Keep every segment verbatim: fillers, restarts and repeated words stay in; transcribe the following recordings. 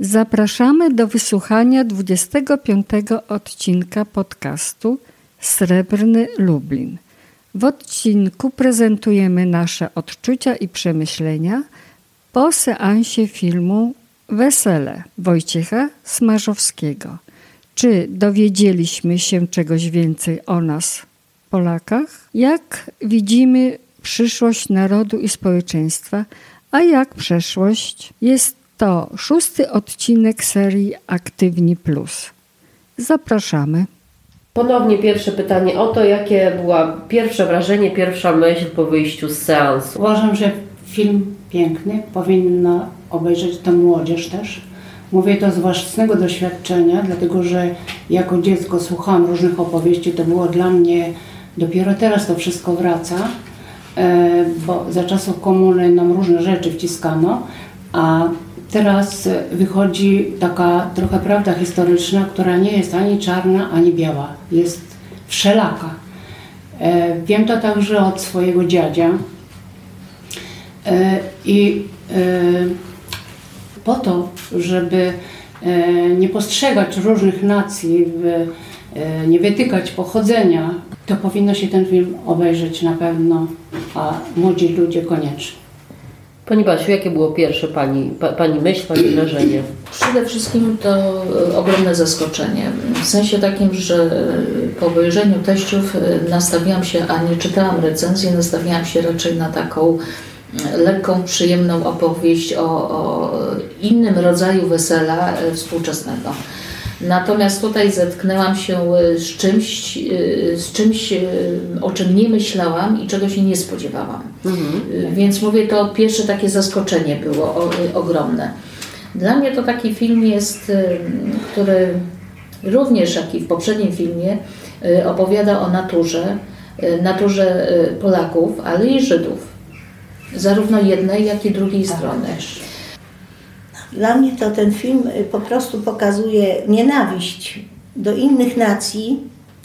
Zapraszamy do wysłuchania dwudziestego piątego odcinka podcastu Srebrny Lublin. W odcinku prezentujemy nasze odczucia i przemyślenia po seansie filmu Wesele Wojciecha Smarzowskiego. Czy dowiedzieliśmy się czegoś więcej o nas, Polakach? Jak widzimy przyszłość narodu i społeczeństwa, a jak przeszłość? Jest to szósty odcinek serii Aktywni Plus. Zapraszamy. Ponownie pierwsze pytanie o to, jakie było pierwsze wrażenie, pierwsza myśl po wyjściu z seansu. Uważam, że film piękny, powinna obejrzeć to młodzież też. Mówię to z własnego doświadczenia, dlatego że jako dziecko słuchałam różnych opowieści, to było dla mnie, dopiero teraz to wszystko wraca, bo za czasów komuny nam różne rzeczy wciskano, a teraz wychodzi taka trochę prawda historyczna, która nie jest ani czarna, ani biała. Jest wszelaka. Wiem to także od swojego dziadzia. I po to, żeby nie postrzegać różnych nacji, nie wytykać pochodzenia, to powinno się ten film obejrzeć na pewno, a młodzi ludzie koniecznie. Pani Basiu, jakie było pierwsze Pani, pa, pani myśl, Pani wrażenie? Przede wszystkim to ogromne zaskoczenie. W sensie takim, że po obejrzeniu teściów nastawiałam się, a nie czytałam recenzji, nastawiałam się raczej na taką lekką, przyjemną opowieść o, o innym rodzaju wesela współczesnego. Natomiast tutaj zetknęłam się z czymś, z czymś, o czym nie myślałam i czego się nie spodziewałam. Mhm. Więc mówię, to pierwsze takie zaskoczenie było o, ogromne. Dla mnie to taki film jest, który również jak i w poprzednim filmie opowiada o naturze, naturze Polaków, ale i Żydów. Zarówno jednej, jak i drugiej tak, strony. Też. Dla mnie to ten film po prostu pokazuje nienawiść do innych nacji.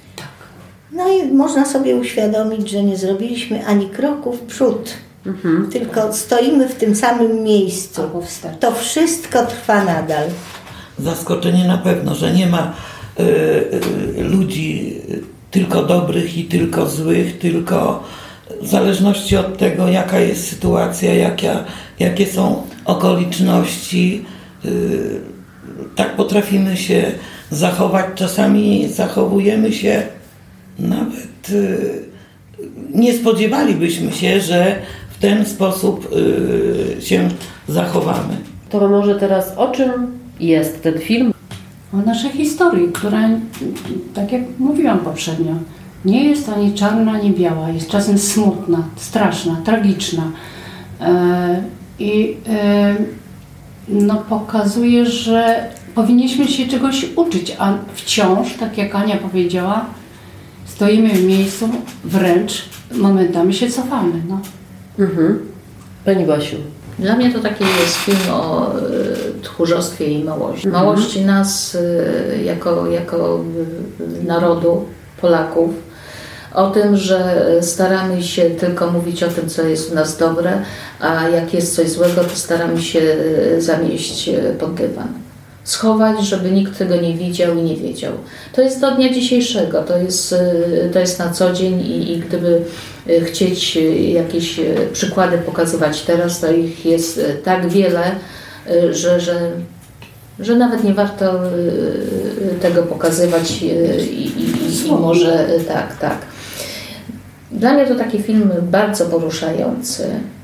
No i można sobie uświadomić, że nie zrobiliśmy ani kroku w przód, mhm. tylko stoimy w tym samym miejscu. To wszystko trwa nadal. Zaskoczenie na pewno, że nie ma y, y, ludzi tylko dobrych i tylko złych, tylko w zależności od tego, jaka jest sytuacja, jaka, jakie są okoliczności, yy, tak potrafimy się zachować. Czasami zachowujemy się nawet, yy, nie spodziewalibyśmy się, że w ten sposób yy, się zachowamy. To może teraz o czym jest ten film? O naszej historii, która, tak jak mówiłam poprzednio, nie jest ani czarna, ani biała. Jest czasem smutna, straszna, tragiczna. E, I e, no, pokazuje, że powinniśmy się czegoś uczyć, a wciąż, tak jak Ania powiedziała, stoimy w miejscu, wręcz momentami się cofamy. No. Mhm. Pani Basiu. Dla mnie to taki jest film o y, tchórzostwie i małości. Mhm. Małości nas y, jako, jako y, narodu, Polaków. O tym, że staramy się tylko mówić o tym, co jest u nas dobre, a jak jest coś złego, to staramy się zamieść pod dywan. Schować, żeby nikt tego nie widział i nie wiedział. To jest do dnia dzisiejszego, to jest, to jest na co dzień i, i gdyby chcieć jakieś przykłady pokazywać teraz, to ich jest tak wiele, że, że, że nawet nie warto tego pokazywać i, i, i może tak, tak. Dla mnie to taki film bardzo poruszający,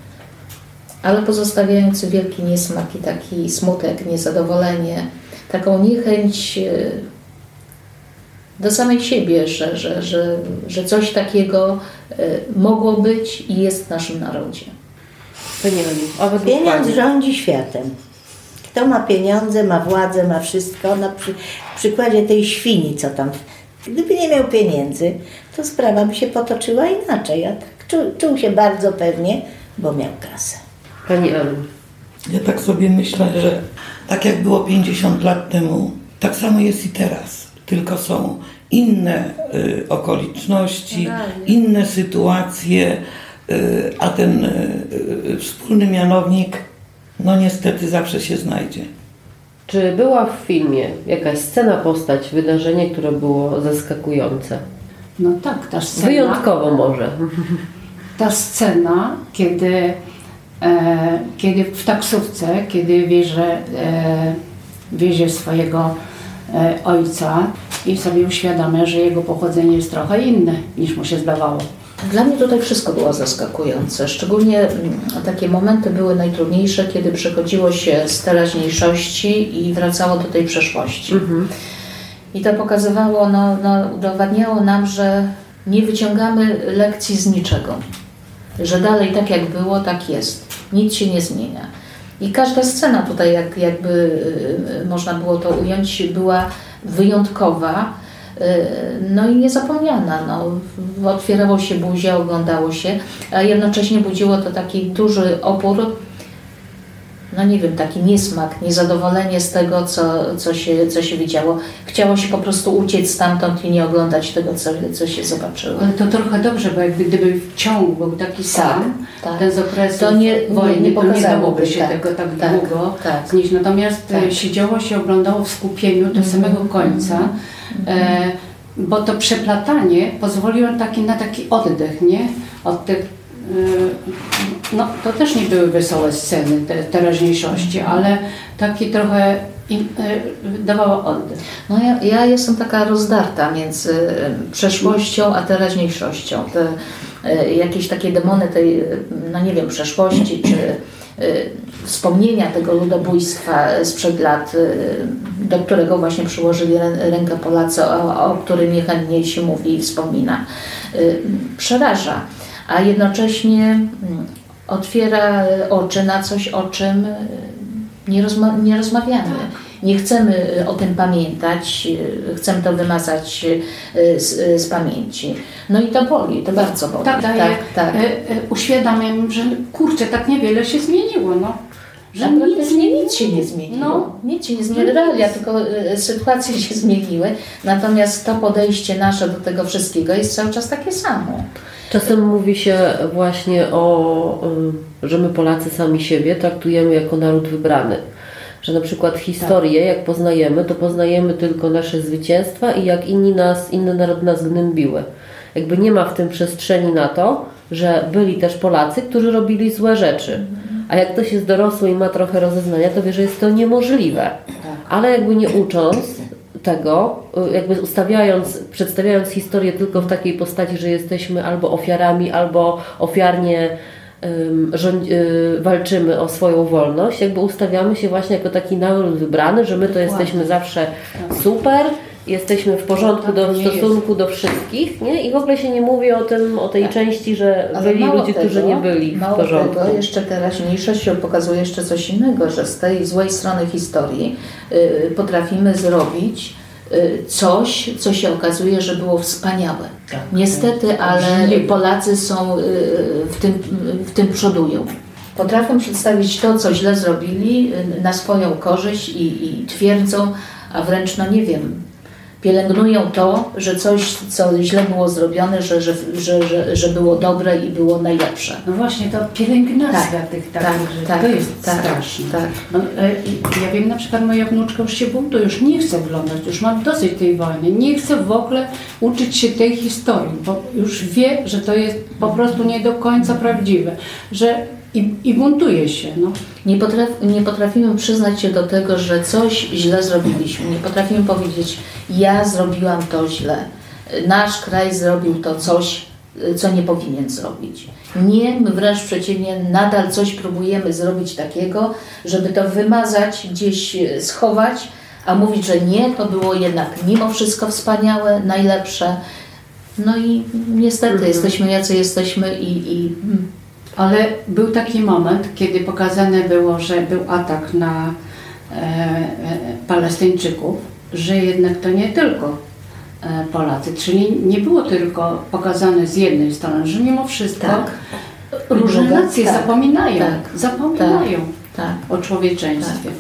ale pozostawiający wielki niesmak i taki smutek, niezadowolenie, taką niechęć do samej siebie, że, że, że, że coś takiego mogło być i jest w naszym narodzie. Pieniądz rządzi światem. Kto ma pieniądze, ma władzę, ma wszystko. Na przy, przykładzie tej świni, co tam... Gdyby nie miał pieniędzy, to sprawa by się potoczyła inaczej. A tak czuł, czuł się bardzo pewnie, bo miał kasę. Pani Elu. Ja tak sobie myślę, że tak jak było pięćdziesiąt lat temu, tak samo jest i teraz. Tylko są inne y, okoliczności, Realnie. inne sytuacje, y, a ten y, y, wspólny mianownik, no niestety zawsze się znajdzie. Czy była w filmie jakaś scena, postać, wydarzenie, które było zaskakujące? No tak, ta scena. Wyjątkowo może. Ta scena, kiedy, e, kiedy w taksówce, kiedy wiezie, e, wiezie swojego e, ojca i sobie uświadamia, że jego pochodzenie jest trochę inne niż mu się zdawało. Dla mnie tutaj wszystko było zaskakujące. Szczególnie mm, takie momenty były najtrudniejsze, kiedy przechodziło się z teraźniejszości i wracało do tej przeszłości. Mhm. I to pokazywało, no, no, udowadniało nam, że nie wyciągamy lekcji z niczego. Że dalej tak jak było, tak jest. Nic się nie zmienia. I każda scena tutaj, jak, jakby y, można było to ująć, była wyjątkowa, y, no i niezapomniana. No. Otwierało się buzia, oglądało się, a jednocześnie budziło to taki duży opór, no nie wiem, taki niesmak, niezadowolenie z tego, co, co, się, co się widziało. Chciało się po prostu uciec stamtąd i nie oglądać tego, co, co się zobaczyło. Ale to trochę dobrze, bo jakby gdyby ciąg był taki sam, tak. ten z okresu To nie- wojny, nie- nie to nie pokazałoby, dałoby się tak, tego tak, tak, długo tak. znieść. Natomiast Tak. e, siedziało się, oglądało w skupieniu do samego końca, e, bo to przeplatanie pozwoliło taki, na taki oddech, nie? Od tych, e, no to też nie były wesołe sceny te, teraźniejszości, ale taki trochę im, e, dawało oddech. No ja, ja jestem taka rozdarta między przeszłością a teraźniejszością. Te e, jakieś takie demony tej, no nie wiem, przeszłości, czy e, wspomnienia tego ludobójstwa sprzed lat, e, do którego właśnie przyłożyli rę, rękę Polacy, o, o którym niechętnie się mówi i wspomina, e, przeraża, a jednocześnie mm, otwiera oczy na coś, o czym nie, rozma- nie rozmawiamy. Nie chcemy o tym pamiętać, chcemy to wymazać z, z pamięci. No i to boli, to bardzo boli. Tak, daje, tak, tak. E, e, uświadamiam, że kurczę, tak niewiele się zmieniło, no. Że Że nic, nic, nie, nic się nie zmieniło. No. Nic się nie zmieniło. Realia, tylko y, sytuacje się zmieniły. Natomiast to podejście nasze do tego wszystkiego jest cały czas takie samo. Czasem mówi się właśnie o, y, że my Polacy sami siebie traktujemy jako naród wybrany. Że na przykład historię, jak poznajemy, to poznajemy tylko nasze zwycięstwa i jak inni nas, inne narody nas gnębiły. Jakby nie ma w tym przestrzeni na to, że byli też Polacy, którzy robili złe rzeczy. A jak ktoś jest dorosły i ma trochę rozeznania, to wie, że jest to niemożliwe. Ale jakby nie ucząc tego, jakby ustawiając, przedstawiając historię tylko w takiej postaci, że jesteśmy albo ofiarami, albo ofiarnie um, rząd, y, walczymy o swoją wolność, jakby ustawiamy się właśnie jako taki naród wybrany, że my to jesteśmy zawsze super, jesteśmy w porządku do, w stosunku do wszystkich, nie? I w ogóle się nie mówi o tym, o tej Tak. części, że Ale byli mało ludzie, tego, którzy nie byli w mało porządku. Tego, jeszcze teraźniejszość się pokazuje jeszcze coś innego, że z tej złej strony historii y, potrafimy zrobić y, coś, co się okazuje, że było wspaniałe. Tak. Niestety, ale Polacy są y, w tym, w tym przodują. Potrafią przedstawić to, co źle zrobili y, na swoją korzyść i, i twierdzą, a wręcz, no nie wiem, pielęgnują to, że coś, co źle było zrobione, że, że, że, że, że było dobre i było najlepsze. No właśnie, to pielęgnacja Tak, tych tak, takich rzeczy, tak, to jest tak, straszne. tak. No, e, ja wiem, na przykład moja wnuczka już się buntuje, już nie chce oglądać, już ma dosyć tej wojny, nie chce w ogóle uczyć się tej historii, bo już wie, że to jest po prostu nie do końca prawdziwe, że i, i buntuje się. No. Nie, potraf, nie potrafimy przyznać się do tego, że coś źle zrobiliśmy. Nie potrafimy powiedzieć, ja zrobiłam to źle. Nasz kraj zrobił to coś, co nie powinien zrobić. Nie, my wręcz przeciwnie, nadal coś próbujemy zrobić takiego, żeby to wymazać, gdzieś schować, a mówić, że nie, to było jednak mimo wszystko wspaniałe, najlepsze. No i niestety Mhm. jesteśmy jacy jesteśmy i... i Ale był taki moment, kiedy pokazane było, że był atak na e, e, Palestyńczyków, że jednak to nie tylko e, Polacy, czyli nie było tylko pokazane z jednej strony, że mimo wszystko Tak. różne Druga- nacje tak, zapominają, tak, zapominają tak. o człowieczeństwie.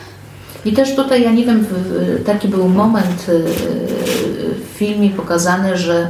I też tutaj, ja nie wiem, taki był moment w filmie pokazany, że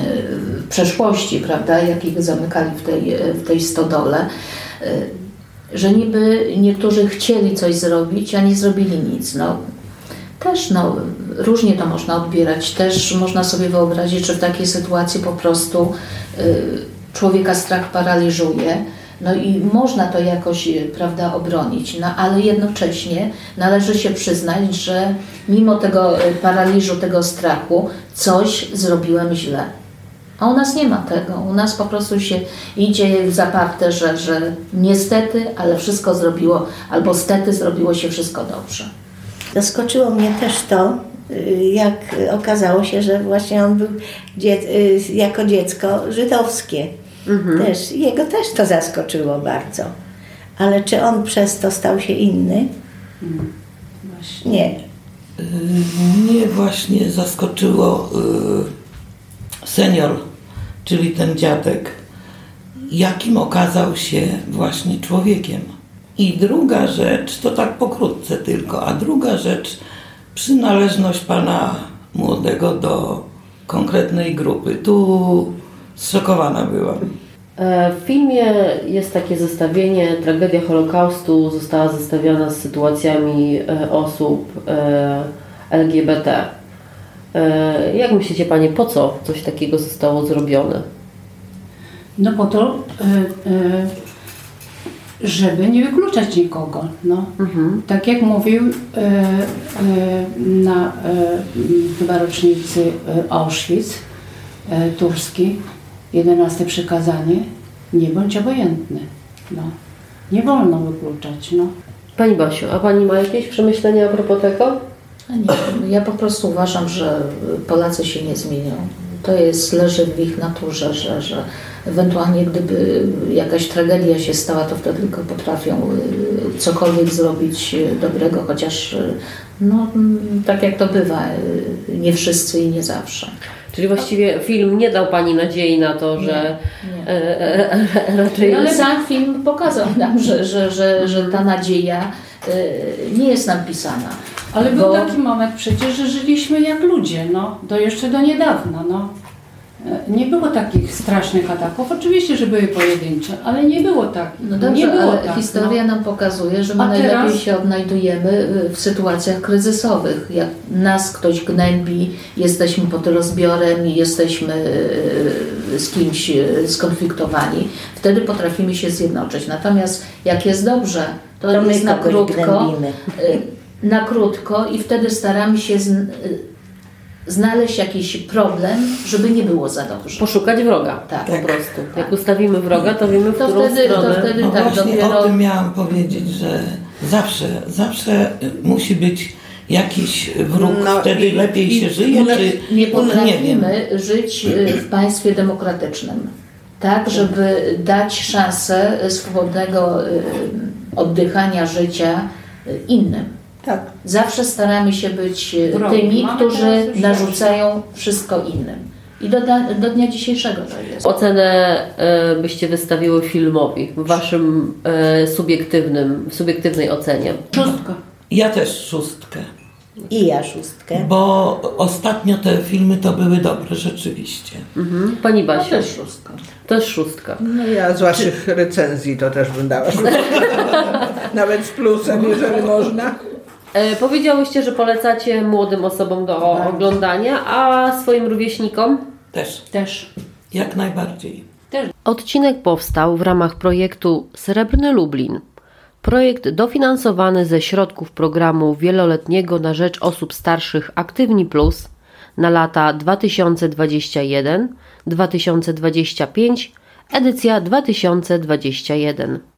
w przeszłości, prawda, jak ich zamykali w tej, w tej stodole, że niby niektórzy chcieli coś zrobić, a nie zrobili nic. No, też no, różnie to można odbierać. Też można sobie wyobrazić, że w takiej sytuacji po prostu y, człowieka strach paraliżuje. No i można to jakoś, prawda, obronić, no ale jednocześnie należy się przyznać, że mimo tego paraliżu, tego strachu, coś zrobiłem źle. A u nas nie ma tego. U nas po prostu się idzie w zaparte, że, że niestety, ale wszystko zrobiło, albo stety zrobiło się wszystko dobrze. Zaskoczyło mnie też to, jak okazało się, że właśnie on był dzie- jako dziecko żydowskie. Mhm. Też, jego też to zaskoczyło bardzo. Ale czy on przez to stał się inny? Hmm. Właśnie. Nie. Mnie właśnie zaskoczyło y, senior, czyli ten dziadek, jakim okazał się właśnie człowiekiem. I druga rzecz, to tak pokrótce tylko, a druga rzecz, przynależność pana młodego do konkretnej grupy. Tu zszokowana byłam. W filmie jest takie zestawienie, tragedia Holokaustu została zestawiona z sytuacjami osób L G B T. Jak myślicie Panie, po co coś takiego zostało zrobione? No po to, żeby nie wykluczać nikogo. No. Mhm. Tak jak mówił na chyba rocznicy Auschwitz turski, jedenaste przykazanie, nie bądź obojętny. No. Nie wolno wykluczać. No. Pani Basiu, a Pani ma jakieś przemyślenia a propos tego? Nie, ja po prostu uważam, że Polacy się nie zmienią. To jest, leży w ich naturze, że, że ewentualnie gdyby jakaś tragedia się stała, to wtedy tylko potrafią cokolwiek zrobić dobrego, chociaż no, tak jak to bywa, nie wszyscy i nie zawsze. Czyli właściwie film nie dał Pani nadziei na to, że nie, nie. E, e, raczej... Ale sam film pokazał nam, że, że, że, że ta nadzieja e, nie jest nam pisana. Ale bo... był taki moment przecież, że żyliśmy jak ludzie, no, do jeszcze do niedawna, no. Nie było takich strasznych ataków, oczywiście, że były pojedyncze, ale nie było tak. No dobrze, nie było ale tak, historia no. nam pokazuje, że my A najlepiej teraz... się odnajdujemy w sytuacjach kryzysowych. Jak nas ktoś gnębi, jesteśmy pod rozbiorem i jesteśmy z kimś skonfliktowani, wtedy potrafimy się zjednoczyć. Natomiast jak jest dobrze, to, to jest na krótko, na krótko i wtedy staramy się z, znaleźć jakiś problem, żeby nie było za dobrze. Poszukać wroga, tak, po prostu. Tak. Jak ustawimy wroga, to wiemy, w to którą wtedy, stronę. To wtedy no tak, właśnie dopiero... o tym miałam powiedzieć, że zawsze, zawsze musi być jakiś wróg, no, wtedy i, lepiej i, się żyje, nie, czy nie potrafimy nie żyć w państwie demokratycznym. Tak, żeby dać szansę swobodnego oddychania życia innym. Tak. Zawsze staramy się być Wrog. tymi, Mamy którzy narzucają wszystko innym. I do, do dnia dzisiejszego to jest. Ocenę e, byście wystawiły filmowi w waszym e, subiektywnym, subiektywnej ocenie? Szóstka. Ja też szóstkę. I ja szóstkę. Bo ostatnio te filmy to były dobre rzeczywiście. Mhm. Pani Basia? Ja też szóstka. Też szóstka. No ja z waszych Czy... recenzji to też bym dała szóstkę. Nawet z plusem, jeżeli można. E, powiedziałyście, że polecacie młodym osobom do tak. oglądania, a swoim rówieśnikom? Też. Też. Jak najbardziej. Też. Odcinek powstał w ramach projektu Srebrny Lublin. Projekt dofinansowany ze środków programu wieloletniego na rzecz osób starszych Aktywni Plus na lata dwa tysiące dwudziesty pierwszy do dwa tysiące dwudziestego piątego, edycja dwa tysiące dwudziesty pierwszy.